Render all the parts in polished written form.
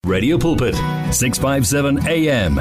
Radio Pulpit, 657 AM.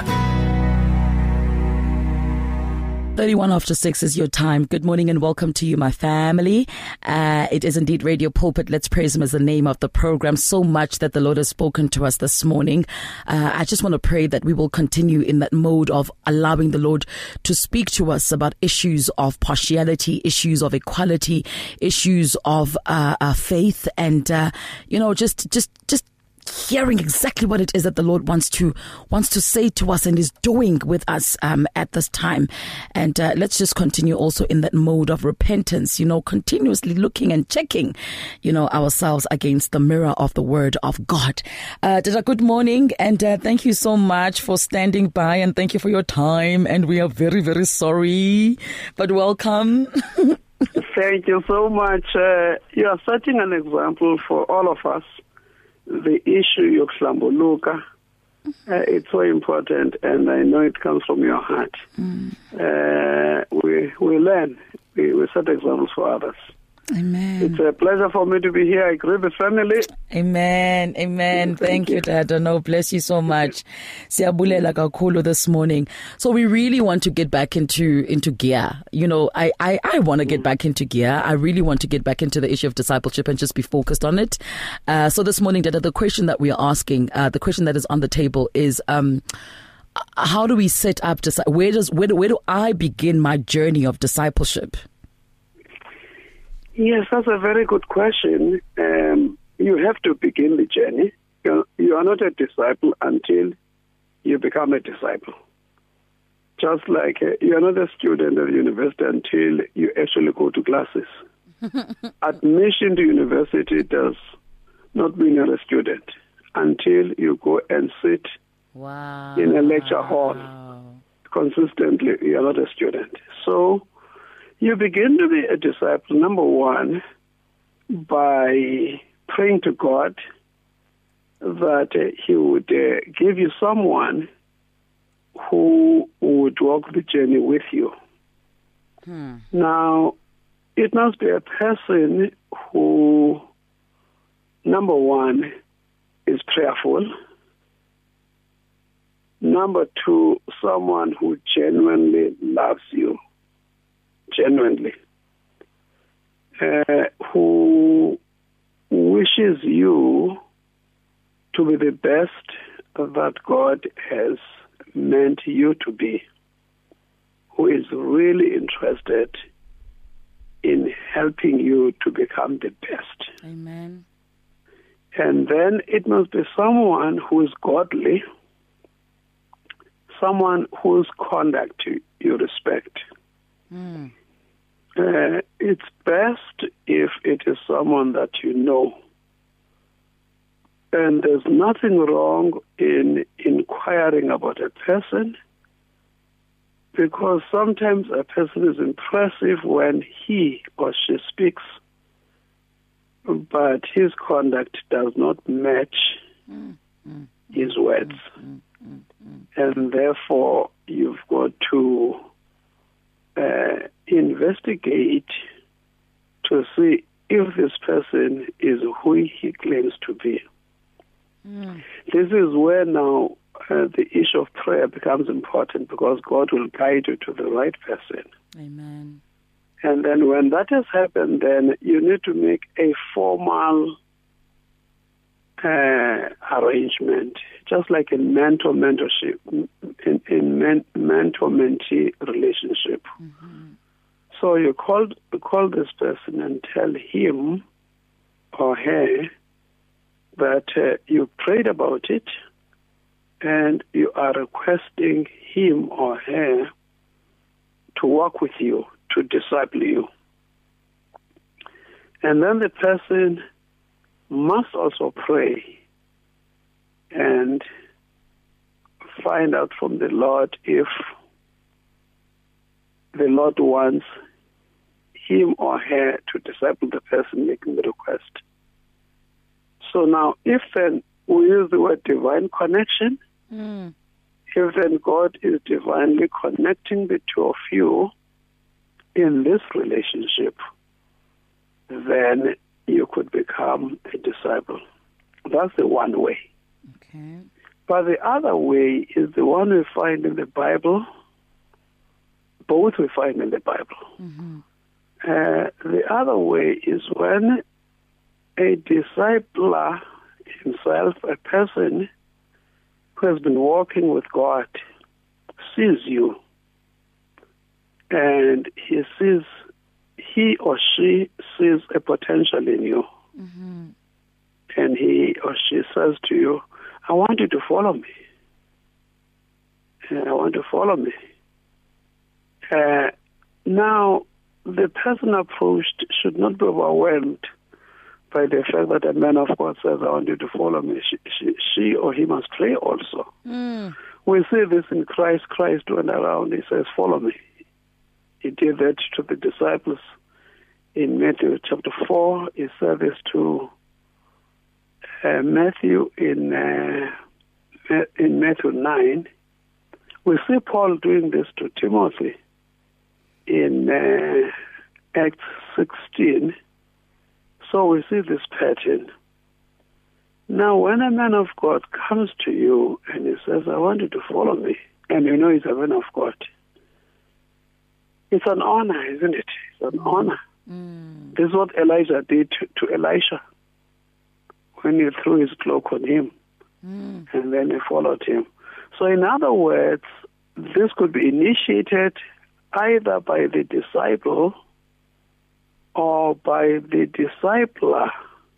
31 after 6 is your time. Good morning and welcome to you, my family. It is indeed Radio Pulpit. Let's praise Him as the name of the program. So much that the Lord has spoken to us this morning. I just want to pray that we will continue in that mode of allowing the Lord to speak to us about issues of partiality, issues of equality, issues of faith, and just hearing exactly what it is that the Lord wants to say to us and is doing with us at this time. And let's just continue also in that mode of repentance, continuously looking and checking, ourselves against the mirror of the Word of God. Dada, good morning, and thank you so much for standing by, and thank you for your time. And we are very, very sorry, but welcome. Thank you so much. You are setting an example for all of us. The issue of Slamboluka, it's so important, and I know it comes from your heart. We learn, we set examples for others. Amen. It's a pleasure for me to be here. I agree with family. Amen. Thank you, Dada. No, bless you so much. Siyabulela kakhulu this morning. So we really want to get back into gear. I want to get back into gear. I really want to get back into the issue of discipleship and just be focused on it. So this morning, Dada, the question that we are asking, the question that is on the table is, how do we set up? Where do I begin my journey of discipleship? Yes, that's a very good question. You have to begin the journey. You are not a disciple until you become a disciple. Just like you are not a student at university until you actually go to classes. Admission to university does not mean you're a student until you go and sit in a lecture hall consistently. You are not a student. So you begin to be a disciple, number one, by praying to God that He would give you someone who would walk the journey with you. Now, it must be a person who, number one, is prayerful. Number two, someone who genuinely loves you. Genuinely, who wishes you to be the best that God has meant you to be, who is really interested in helping you to become the best. Amen. And then it must be someone who is godly, someone whose conduct you respect. It's best if it is someone that you know. And there's nothing wrong in inquiring about a person, because sometimes a person is impressive when he or she speaks, but his conduct does not match his words. And therefore, you've got to investigate to see if this person is who he claims to be. This is where now the issue of prayer becomes important, because God will guide you to the right person. Amen. And then when that has happened, then you need to make a formal arrangement, just like in mentorship, in mentor-mentee relationship. So you call this person and tell him or her that you prayed about it and you are requesting him or her to work with you, to disciple you. And then the person must also pray and find out from the Lord if the Lord wants him or her to disciple the person making the request. So now, if then we use the word divine connection, if then God is divinely connecting the two of you in this relationship, then you could become a disciple. That's the one way. Okay. But the other way is the one we find in the Bible. Both we find in the Bible. Mm-hmm. The other way is when a discipler himself, a person who has been walking with God, sees you, and he or she sees a potential in you. Mm-hmm. And he or she says to you, I want you to follow me. I want to follow me. Now, the person approached should not be overwhelmed by the fact that a man of God says, I want you to follow me. She or he must pray also. Mm. We see this in Christ. Christ went around, he says, follow me. He did that to the disciples in Matthew chapter 4. He said this to Matthew in Matthew 9. We see Paul doing this to Timothy in Acts 16. So we see this pattern. Now, when a man of God comes to you and he says, I want you to follow me, and you know he's a man of God, it's an honor, isn't it? It's an honor. Mm. This is what Elijah did to Elisha when he threw his cloak on him, and then he followed him. So in other words, this could be initiated either by the disciple or by the discipler.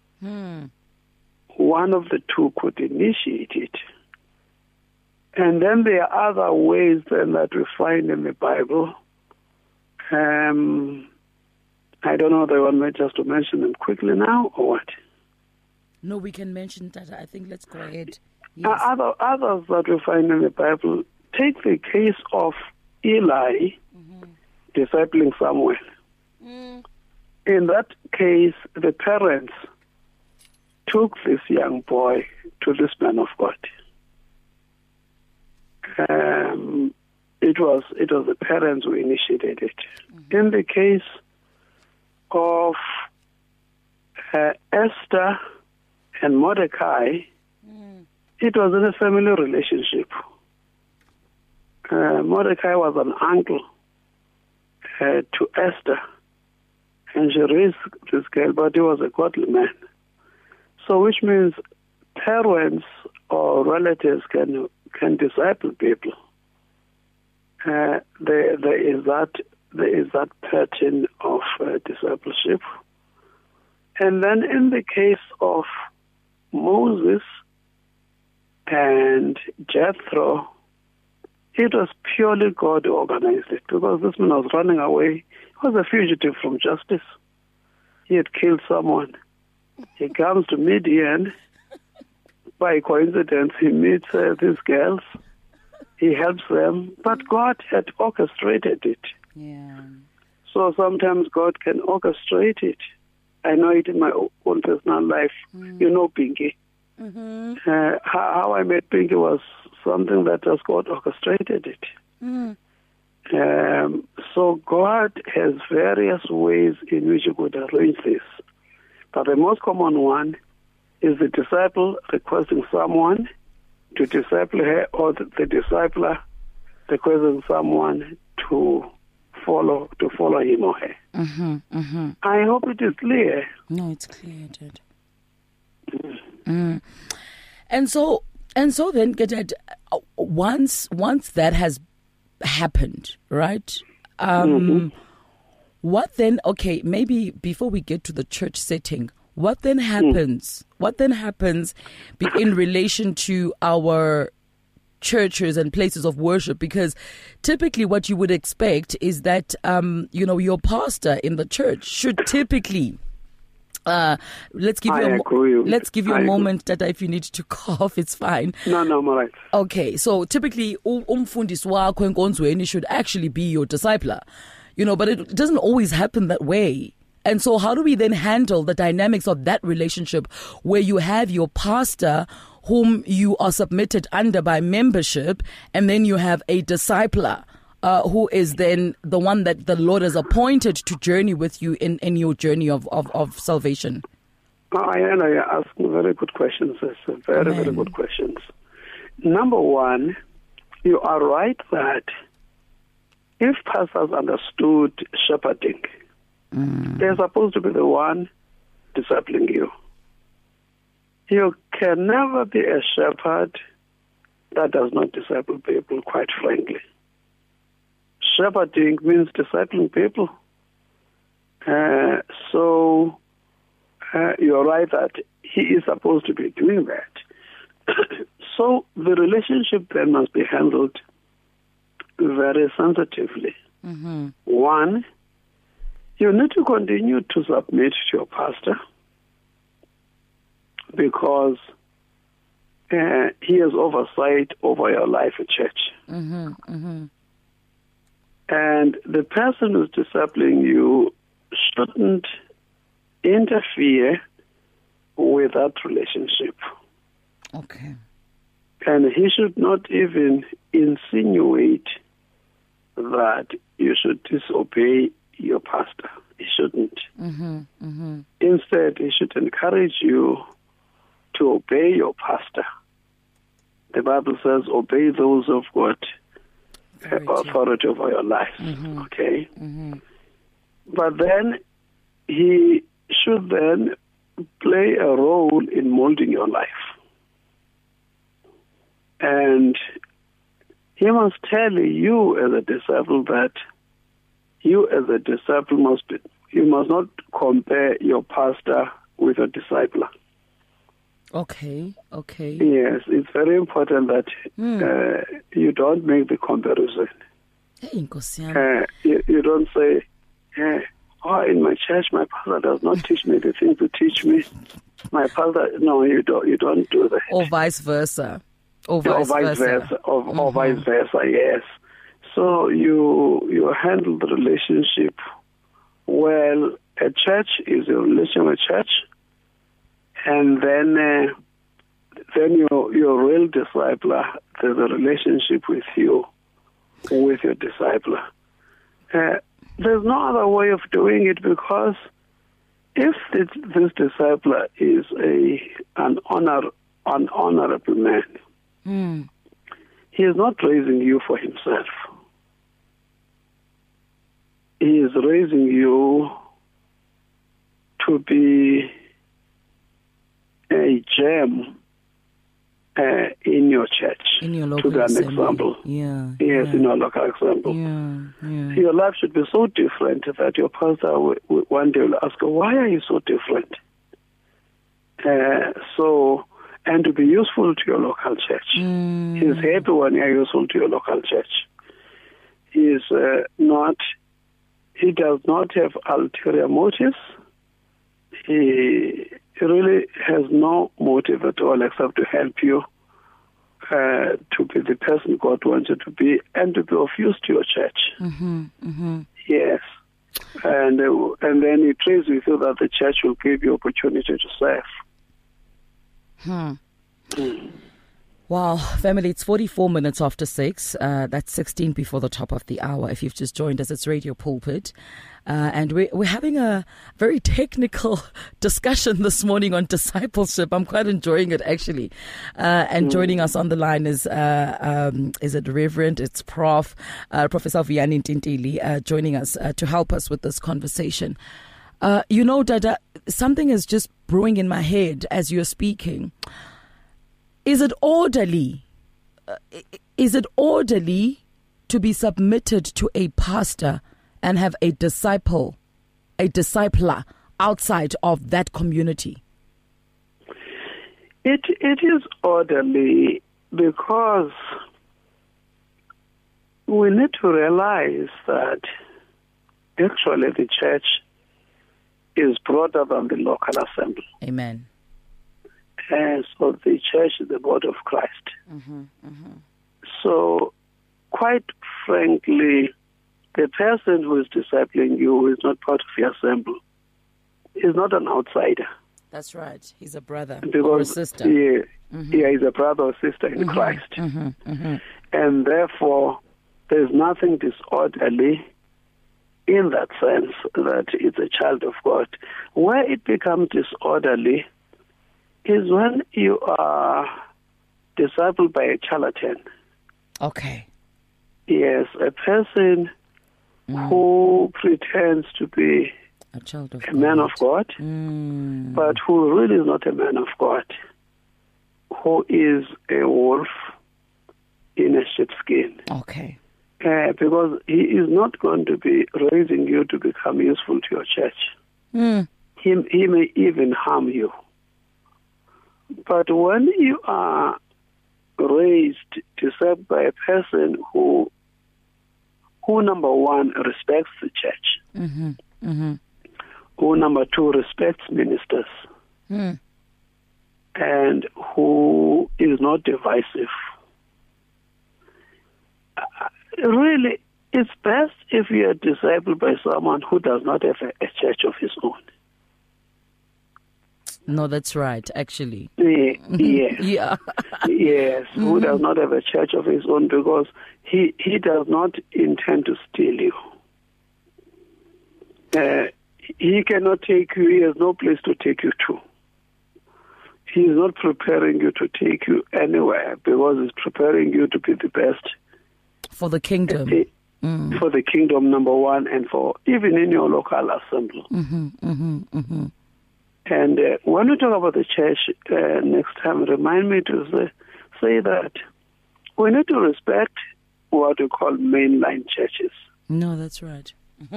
One of the two could initiate it. And then there are other ways then that we find in the Bible. I don't know whether one may just to mention them quickly now or what. No, we can mention that. I think let's go ahead. Yes. Others that we find in the Bible, take the case of Eli discipling Samuel. In that case, the parents took this young boy to this man of God. It was the parents who initiated it. In the case of Esther and Mordecai, it was in a family relationship. Mordecai was an uncle to Esther, and she raised this girl, but he was a godly man. So which means parents or relatives can disciple people. There is that pattern of discipleship. And then in the case of Moses and Jethro, it was purely God who organized it, because this man was running away. He was a fugitive from justice. He had killed someone. He comes to Midian. By coincidence, he meets these girls. He helps them, but God had orchestrated it. Yeah. So sometimes God can orchestrate it. I know it in my own personal life. You know Pinky. How I met Pinky was something that has God orchestrated it. So God has various ways in which He could arrange this. But the most common one is the disciple requesting someone to disciple her, or the discipler requesting someone to follow him or her. I hope it is clear. No, it's clear, Dad. And so then, Gadad, once that has happened, right? What then? Okay, maybe before we get to the church setting, what then happens? What then happens in relation to our churches and places of worship? Because typically what you would expect is that, your pastor in the church should typically, let's give you a moment that if you need to cough, it's fine. No, I'm all right. Okay, so typically, umfundisi wakho enkonzweni should actually be your discipler, but it doesn't always happen that way. And so how do we then handle the dynamics of that relationship where you have your pastor whom you are submitted under by membership, and then you have a discipler who is then the one that the Lord has appointed to journey with you in your journey of salvation? I know you're asking very good questions. It's very, very good questions. Number one, you are right that if pastors understood shepherding, they're supposed to be the one discipling you. You can never be a shepherd that does not disciple people, quite frankly. Shepherding means discipling people. So you're right that he is supposed to be doing that. So the relationship then must be handled very sensitively. One, you need to continue to submit to your pastor because he has oversight over your life at church. And the person who's discipling you shouldn't interfere with that relationship. Okay. And he should not even insinuate that you should disobey your pastor. He shouldn't. Instead, he should encourage you to obey your pastor. The Bible says, obey those who've got authority over your life. Okay? But then he should then play a role in molding your life. And he must tell you as a disciple that you as a disciple you must not compare your pastor with a discipler. Okay. Yes, it's very important that you don't make the comparison. You don't say, in my church, my pastor does not teach me the things to teach me. My pastor, no, you don't do that. Or vice versa. Or vice versa, yes. So you handle the relationship well. A church is a relation with church, and then your real discipler, there's a relationship with you, with your discipler. There's no other way of doing it, because if this discipler is an honorable man, he is not raising you for himself. He is raising you to be a gem in your church. In your local to be an assembly. example. In your local example. Your life should be so different that your pastor one day will ask, why are you so different? And to be useful to your local church. He's happy when you're useful to your local church. He does not have ulterior motives. He really has no motive at all except to help you to be the person God wants you to be and to be of use to your church. Yes. And then he prays with you that the church will give you opportunity to serve. Wow, family, it's 44 minutes after 6. That's 16 before the top of the hour. If you've just joined us, it's Radio Pulpit. And we're having a very technical discussion this morning on discipleship. I'm quite enjoying it, actually. And joining us on the line is it Reverend? It's Professor Vuyani Ntintili, joining us to help us with this conversation. Dada, something is just brewing in my head as you're speaking. Is it orderly? To be submitted to a pastor and have a discipler outside of that community? It is orderly because we need to realize that actually the church is broader than the local assembly. Amen. And so the church is the body of Christ. So, quite frankly, the person who is discipling you, who is not part of your assembly, is not an outsider. That's right. He's a brother or a sister. He's a brother or sister in Christ. And therefore, there's nothing disorderly in that sense that it's a child of God. Where it becomes disorderly is when you are discipled by a charlatan. Okay. Yes, a person who pretends to be a child of a man of God, but who really is not a man of God, who is a wolf in a sheepskin. Okay. Because he is not going to be raising you to become useful to your church. He may even harm you. But when you are raised to serve by a person who number one respects the church, who number two respects ministers, and who is not divisive, really, it's best if you are discipled by someone who does not have a church of his own. No, that's right, actually. Yes. Yeah. Yes, who does not have a church of his own, because he does not intend to steal you. He cannot take you, he has no place to take you to. He is not preparing you to take you anywhere, because he's preparing you to be the best. For the kingdom. For the kingdom, number one, and for even in your local assembly. And when we talk about the church next time, remind me to say that we need to respect what we call mainline churches. No, that's right.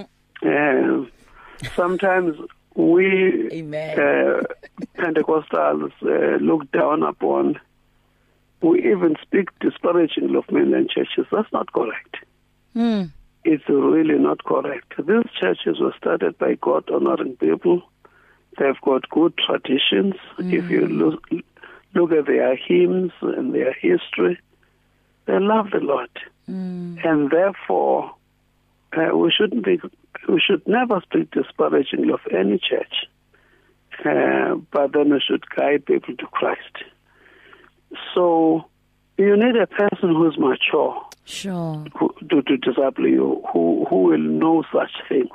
Sometimes we Pentecostals look down upon, we even speak disparagingly of mainline churches. That's not correct. It's really not correct. These churches were started by God-honoring people. They've got good traditions. If you look at their hymns and their history, they love the Lord. And therefore, we should never speak disparagingly of any church, but then we should guide people to Christ. So you need a person who's mature, sure, to disciple you, who will know such things.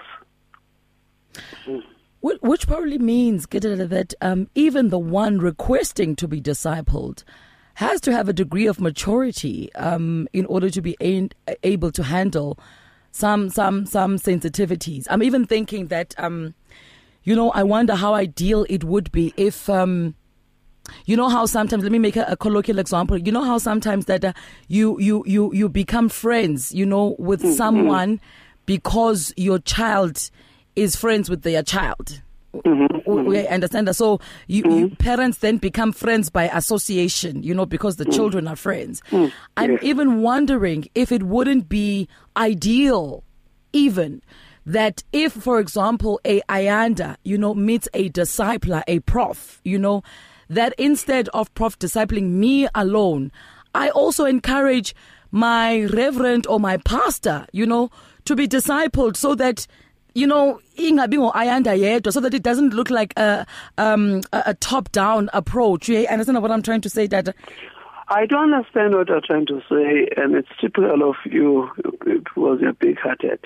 Which probably means, that even the one requesting to be discipled has to have a degree of maturity in order to be able to handle some sensitivities. I'm even thinking that, I wonder how ideal it would be if, how sometimes, let me make a colloquial example. You know how sometimes that you become friends, with someone because your child is friends with their child. We understand that. So you parents then become friends by association, because the children are friends. I'm even wondering if it wouldn't be ideal even that if, for example, a Ayanda, meets a discipler, a prof, that instead of prof discipling me alone, I also encourage my reverend or my pastor, to be discipled so that, ingabi ngo-Ayanda yedwa, so that it doesn't look like a top-down approach. You understand what I'm trying to say, Dada? I don't understand what you're trying to say, and it's typical of you because you're big-hearted.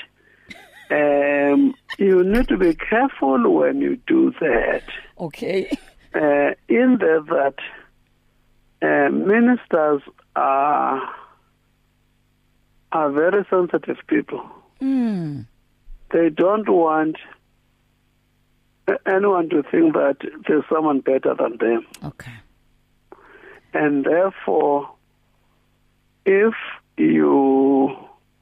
You need to be careful when you do that. Okay. In that ministers are very sensitive people. They don't want anyone to think that there's someone better than them. Okay. And therefore, if you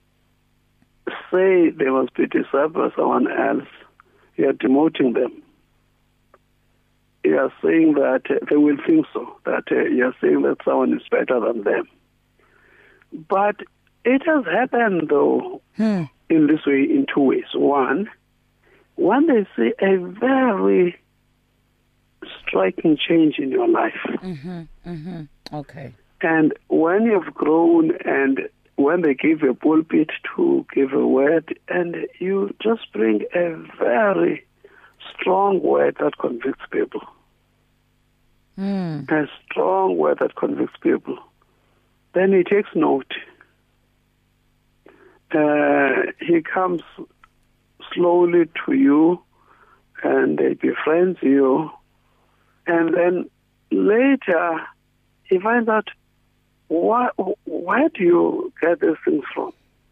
say they must be discipled by someone else, you are demoting them. You are saying that they will think so, that you are saying that someone is better than them. But it has happened, though, in this way, in two ways. One, when they see a very striking change in your life. Okay. And when you've grown and when they give a pulpit to give a word, and you just bring a very strong word that convicts people. A strong word that convicts people. Then he takes note. He comes slowly to you, and they befriend you, and then later he finds out, where do you get these things from?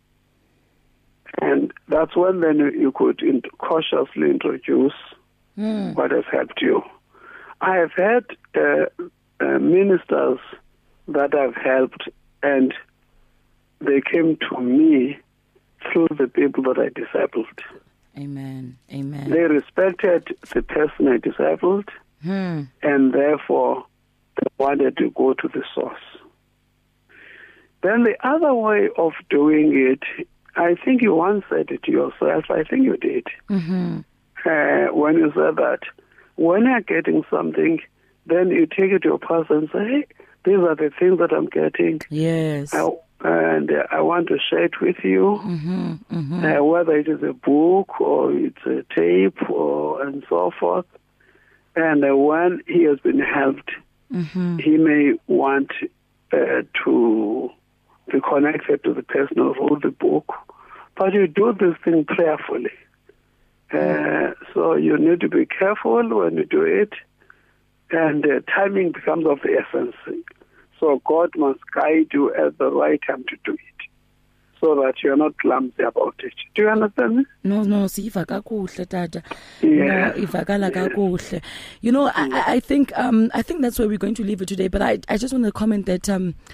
And that's when then you could cautiously introduce what has helped you. I have had ministers that have helped, and they came to me through the people that I discipled. Amen. Amen. They respected the person I discipled, and therefore they wanted to go to the source. Then the other way of doing it, I think you once said it yourself, I think you did, when you said that when you're getting something, then you take it to your pastor and say, hey, these are the things that I'm getting. Yes. And I want to share it with you, whether it is a book or it's a tape and so forth. And when he has been helped, he may want to be connected to the person who wrote the book. But you do this thing prayerfully. So you need to be careful when you do it. And timing becomes of the essence. So God must guide you at the right time to do it, so that you're not clumsy about it. Do you understand me? No, siva kakuhle tata. Yeah. No, ivakala kakuhle. You know, I think that's where we're going to leave it today. But I just want to comment that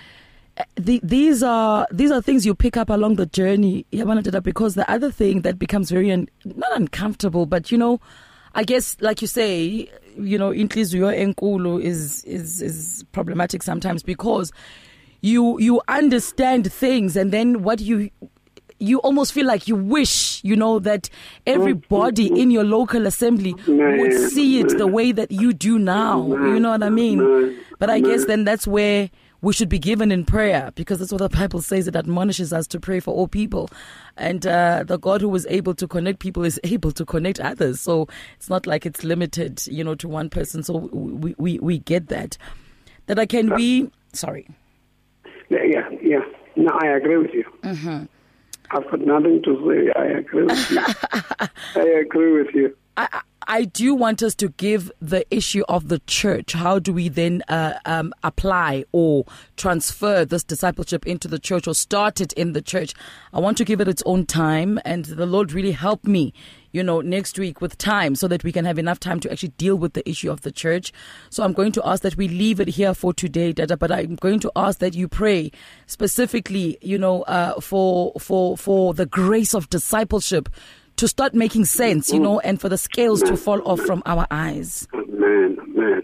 these are things you pick up along the journey, because the other thing that becomes very not uncomfortable, but you know, I guess, like you say, you know, inhliziyo enkulu is problematic sometimes, because you understand things, and then what you almost feel like you wish, you know, that everybody in your local assembly would see it the way that you do now. You know what I mean? But I guess then that's where we should be given in prayer, because that's what the Bible says. It admonishes us to pray for all people. And the God who is able to connect people is able to connect others. So it's not like it's limited, you know, to one person. So we get that. That I can be... Sorry. Yeah. No, I agree with you. I've got nothing to say. I agree with you. I agree with you. I do want us to give the issue of the church. How do we then apply or transfer this discipleship into the church, or start it in the church? I want to give it its own time, and the Lord really help me, you know, next week with time, so that we can have enough time to actually deal with the issue of the church. So I'm going to ask that we leave it here for today, Dada, but I'm going to ask that you pray specifically, you know, for the grace of discipleship to start making sense, you know, and for the scales to fall off from our eyes. Amen.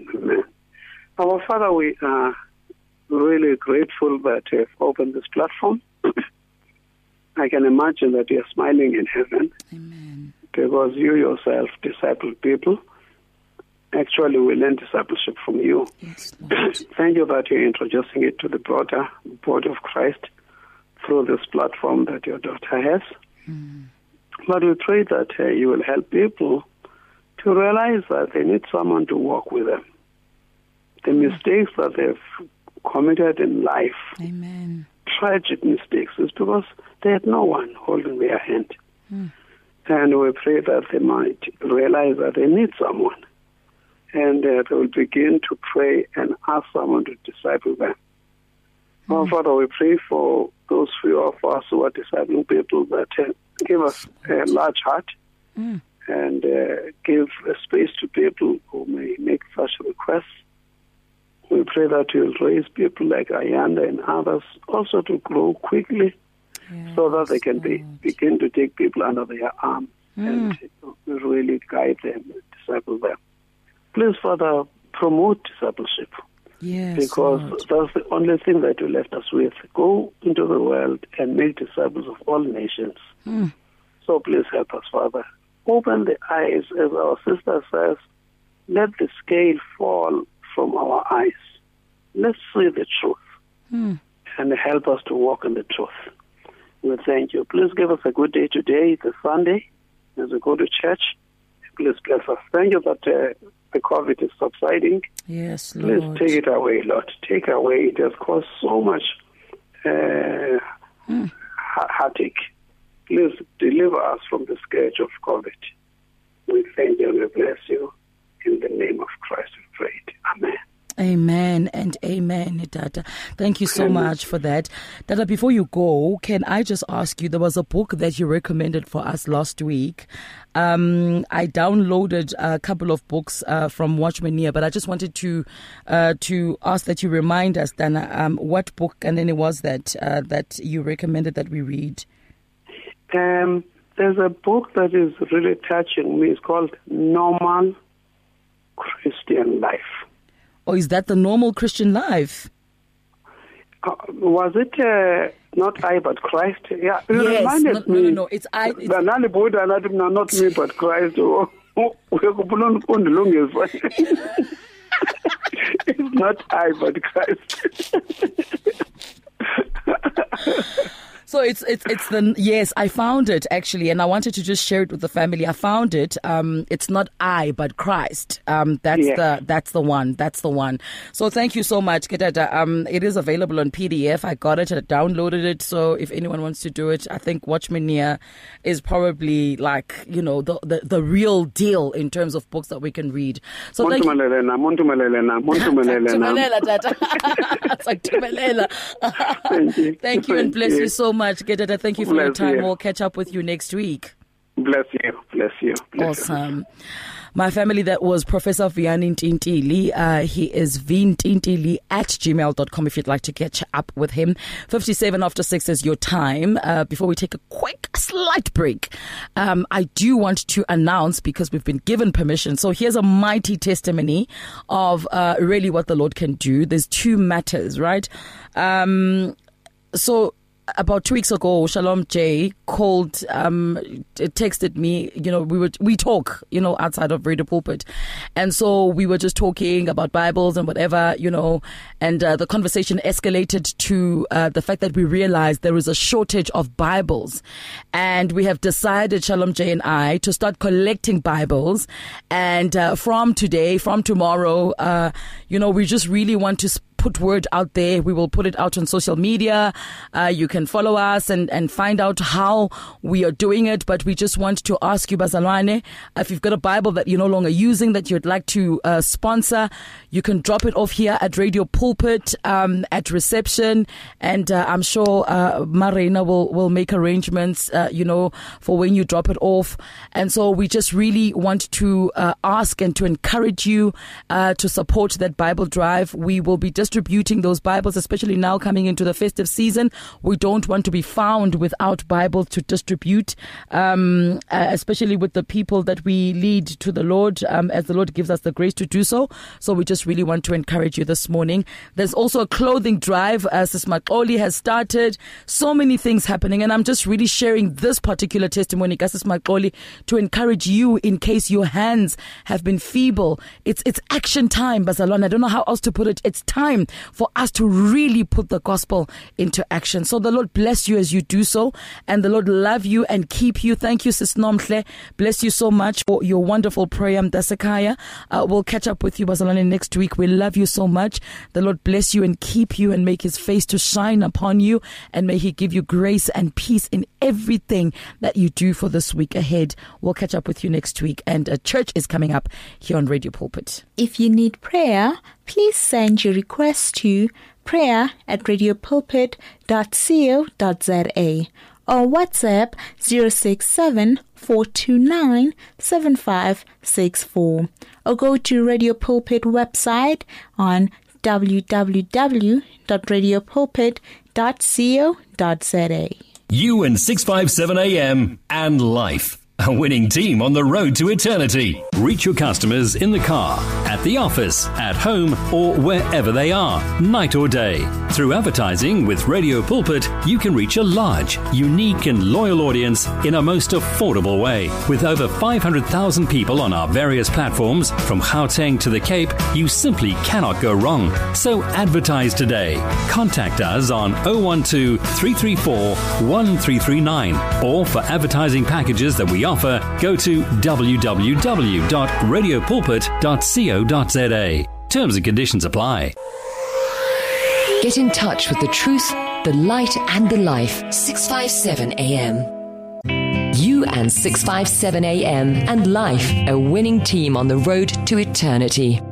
Our Father, we are really grateful that you have opened this platform. I can imagine that you're smiling in heaven. Amen. Because you yourself disciple people. Actually, we learn discipleship from you. Yes, Lord. Thank you that you're introducing it to the broader body of Christ through this platform that your daughter has. But we pray that you will help people to realize that they need someone to walk with them. The mistakes that they've committed in life, Amen, tragic mistakes, is because they had no one holding their hand. And we pray that they might realize that they need someone. And they will begin to pray and ask someone to disciple them. Oh, Father, we pray for those few of us who are discipling people, that give us a large heart and give a space to people who may make such requests. We pray that you'll raise people like Ayanda and others also to grow quickly, so that they can begin to take people under their arms and really guide them, disciple them. Please, Father, promote discipleship. Yes, because that's the only thing that you left us with. Go into the world and make disciples of all nations. So please help us, Father. Open the eyes, as our sister says. Let the scale fall from our eyes. Let's see the truth and help us to walk in the truth. We thank you. Please give us a good day today, the Sunday, as we go to church. Please bless us. Thank you that the COVID is subsiding. Yes, Lord. Please take it away, Lord. Take away. It has caused so much heartache Please deliver us from the scourge of COVID. We thank you and we bless you. In the name of Christ we prayed. Amen. Amen and amen, Dada. Thank you so much for that. Dada, before you go, can I just ask you, there was a book that you recommended for us last week. I downloaded a couple of books from Watchmania, but I just wanted to ask that you remind us, Dana, what book and then it was that you recommended that we read. There's a book that is really touching me. It's called Normal Christian Life. Or is that the Normal Christian Life? Was it not I but Christ? Yeah, you yes, reminded me. No, it's I. It's not me but Christ. It's not I but Christ. So it's the, yes, I found it actually, and I wanted to just share it with the family. I found it. It's not I, but Christ. That's the one. So thank you so much, Kedada. It is available on PDF. I got it, I downloaded it. So if anyone wants to do it, I think Watchmania is probably like, the real deal in terms of books that we can read. So thank you. Thank you and bless you so much, Gedada. Thank you for your time. We'll catch up with you next week. Bless you. Awesome. My family, that was Professor Viani Ntintili. He is vintintili@gmail.com if you'd like to catch up with him. 57 after 6 is your time. Before we take a slight break, I do want to announce, because we've been given permission. So here's a mighty testimony of really what the Lord can do. There's two matters, right? So about 2 weeks ago, Shalom J called, texted me, we talk, outside of Radio Pulpit. And so we were just talking about Bibles and whatever, and the conversation escalated to the fact that we realized there is a shortage of Bibles. And we have decided, Shalom J and I, to start collecting Bibles. And from tomorrow, we just really want to put word out there. We will put it out on social media. You can follow us and find out how we are doing it. But we just want to ask you, Bazalwane, if you've got a Bible that you're no longer using that you'd like to sponsor, you can drop it off here at Radio Pulpit at reception. And I'm sure Marina will make arrangements, for when you drop it off. And so we just really want to ask and to encourage you to support that Bible drive. We will be distributing those Bibles, especially now coming into the festive season. We don't want to be found without Bibles to distribute, especially with the people that we lead to the Lord, as the Lord gives us the grace to do so. So we just really want to encourage you this morning. There's also a clothing drive. Sis Macaulay has started. So many things happening, and I'm just really sharing this particular testimony, Sis Macaulay, to encourage you in case your hands have been feeble. It's action time, Bazalon. I don't know how else to put it. It's time for us to really put the gospel into action. So the Lord bless you as you do so, and the Lord love you and keep you. Thank you, Sis Nomhle. Bless you so much for your wonderful prayer, Mdasekaya. We'll catch up with you, Bazalwane, next week. We love you so much. The Lord bless you and keep you and make his face to shine upon you, and may he give you grace and peace in everything that you do for this week ahead. We'll catch up with you next week, and a church is coming up here on Radio Pulpit. If you need prayer, please send your request to prayer@radiopulpit.co.za or WhatsApp 067-429-7564, or go to Radio Pulpit website on www.radiopulpit.co.za. You and 657 AM and life. A winning team on the road to eternity. Reach your customers in the car, at the office, at home, or wherever they are, night or day. Through advertising with Radio Pulpit, you can reach a large, unique and loyal audience in a most affordable way. With over 500,000 people on our various platforms, from Gauteng to the Cape, you simply cannot go wrong. So advertise today. Contact us on 012-334-1339, or for advertising packages that we offer, go to www.radiopulpit.co.za. Terms and conditions apply. Get in touch with the truth, the light and the life. 657 AM. You and 657 AM and Life, a winning team on the road to eternity.